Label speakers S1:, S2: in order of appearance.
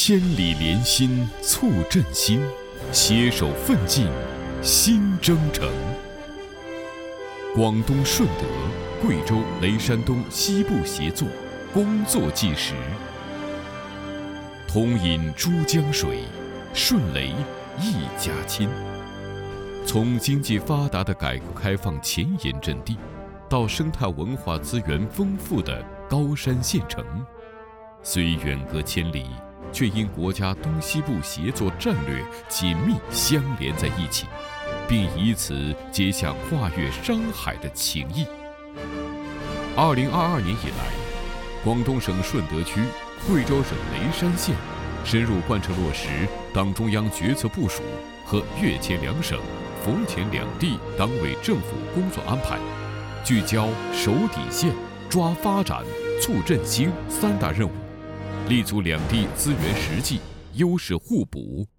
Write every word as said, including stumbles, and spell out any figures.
S1: 千里连心，促振兴，携手奋进，新征程。广东顺德、贵州雷山东西部协作，工作纪实。同饮珠江水，顺雷一家亲。从经济发达的改革开放前沿阵地，到生态文化资源丰富的高山县城，虽远隔千里，却因国家东西部协作战略紧密相连在一起，并以此结下跨越山海的情谊。二零二二年以来，广东省顺德区、贵州省雷山县深入贯彻落实党中央决策部署和粤黔两省、福田两地党委政府工作安排，聚焦守底线、抓发展、促振兴三大任务，立足两地资源实际、优势互补、